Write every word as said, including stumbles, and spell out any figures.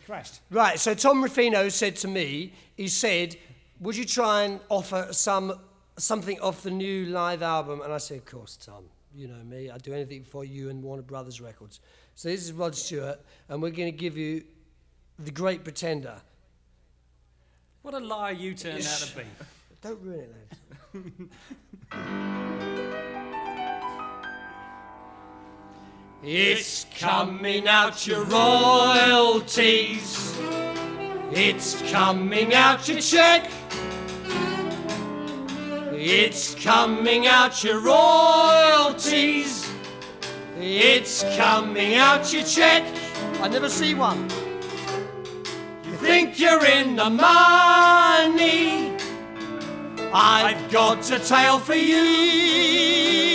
crashed. Right, so Tom Ruffino said to me, he said, would you try and offer some something off the new live album? And I said, of course, Tom. You know me, I'd do anything for you and Warner Brothers Records. So this is Rod Stewart, and we're going to give you The Great Pretender. What a lie you turned out to be. Don't ruin it, lads. It's coming out your royalties. It's coming out your check. It's coming out your royalties. It's coming out your check. I never see one. You think you're in the money? I've got a tale for you.